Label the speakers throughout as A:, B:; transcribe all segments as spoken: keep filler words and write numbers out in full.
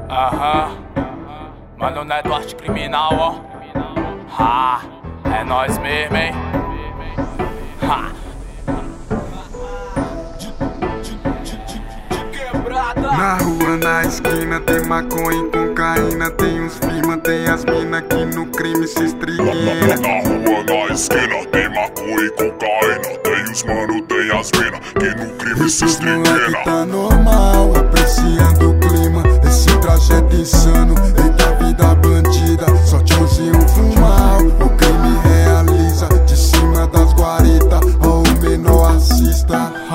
A: Aham, mano, não é do arte criminal, ó. Ha, é nós mesmo, hein? Ha.
B: Na rua, na esquina, tem maconha e cocaína. Tem uns firma, tem as mina que no crime se estriguina.
C: Na rua, na esquina, tem maconha e cocaína. Tem os mano, tem as mina que no crime se estriguina.
B: Moleque tá normal, apreciando o clima. Esse trajeto insano, eita vida bandida. Só tiozinho fumal, o crime realiza. De cima das guaritas, ó o menor assista.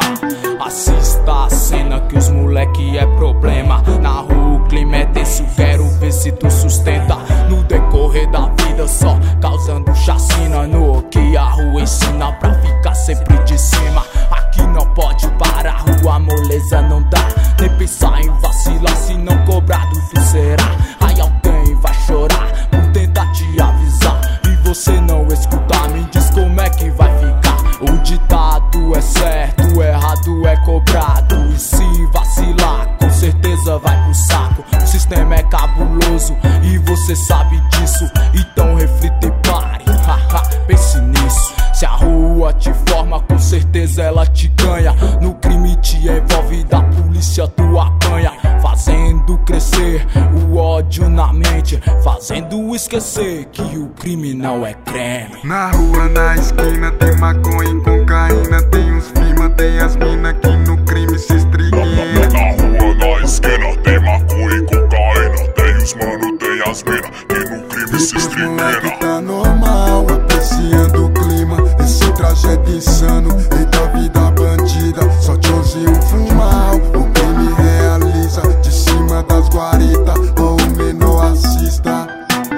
A: Ha, assista a cena que os moleque é problema. Na rua o clima é tenso, quero ver se tu sustenta. No decorrer da vida só causando chacina. No que a rua ensina pra ficar sempre de cima. Aqui não pode parar, rua moleza não dá. Nem pensar em vacilar, se não cobrado tu será. Aí alguém vai chorar por tentar te avisar e você não escutar. Me diz como é que vai ficar. O ditado é certo, o errado é cobrado. E se vacilar, com certeza vai pro saco. O sistema é cabuloso e você sabe disso. Então reflita e pare, haha, pense nisso. Se a rua te forma, com certeza ela te ganha. No crime te envolve, da polícia tu apanha. Fazendo crescer o ódio na mente, fazendo esquecer que o crime não é crime.
B: Na rua, na esquina, tem maconha e cocaína. Tem uns firma, tem as mina que no crime se estriguina.
C: Na rua, na esquina, tem maconha e cocaína. Tem os mano, tem as mina que no crime se estriguina.
B: Moleque tá normal, apreciando o clima. Esse trajeto insano, eita vida bandida. Só tiozinho fumal, o crime realiza. De cima das guaritas, ó o menor assista.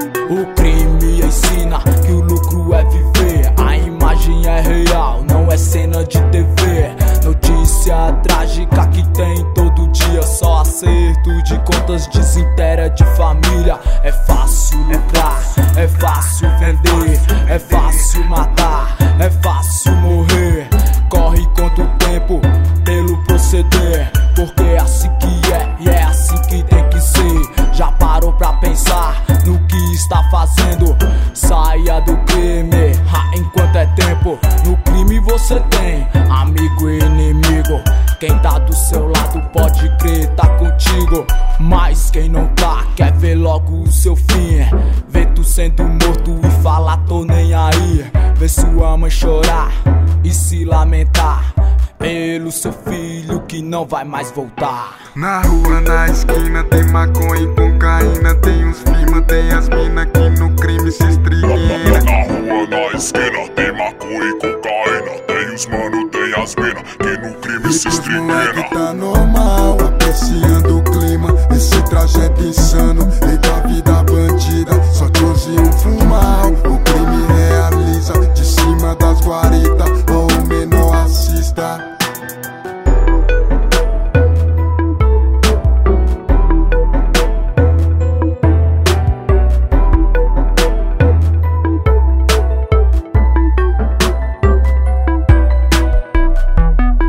A: O crime ensina que o lucro é viver. A imagem é real, não é cena de T V. Notícia trágica que tem todo dia. Só acerto de contas, desintegra de família. É fácil lucrar, é fácil vender, é fácil matar, é fácil morrer. Corre contra o tempo pelo proceder, porque é assim que é e é assim que tem que ser. Já parou pra pensar no que está fazendo? Saia do crime, ha, enquanto é tempo. No crime você tem amigo e inimigo. Quem tá do seu lado pode crer, tá contigo. Mas quem não tá, quer ver logo o seu fim. Ver tu sendo morto e falar tô nem aí. Ver sua mãe chorar e se lamentar pelo seu filho que não vai mais voltar.
B: Na rua, na esquina, tem maconha e cocaína. Tem uns firma, tem as mina que no crime se estriguina.
C: Na rua, na esquina, tem maconha e cocaína. Tem os mano, tem as mina que no crime se estriguina.
B: Moleque tá normal, apreciando o clima. Esse trajeto insano, eita vida bandida. Só tiozinho fumal,